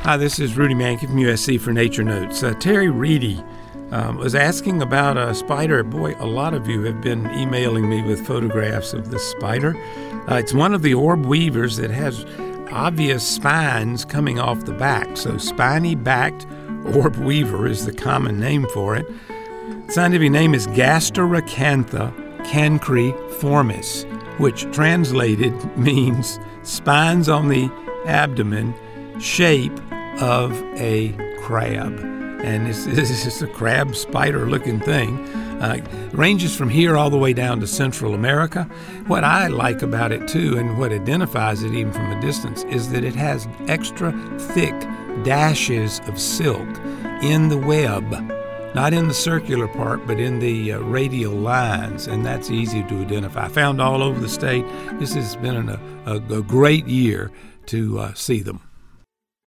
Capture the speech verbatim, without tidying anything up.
Hi, this is Rudy Mankey from U S C for Nature Notes. Uh, Terry Reedy um, was asking about a spider. Boy, a lot of you have been emailing me with photographs of this spider. Uh, it's one of the orb weavers that has obvious spines coming off the back. So spiny-backed orb weaver is the common name for it. The scientific name is Gasteracantha cancreformis, which translated means spines on the abdomen, shape of a crab. And this, this is a crab spider looking thing. Uh, ranges from here all the way down to Central America. What I like about it too, and what identifies it even from a distance, is that it has extra thick dashes of silk in the web. Not in the circular part, but in the uh, radial lines, and that's easy to identify. Found all over the state. This has been an, a, a great year to uh, see them.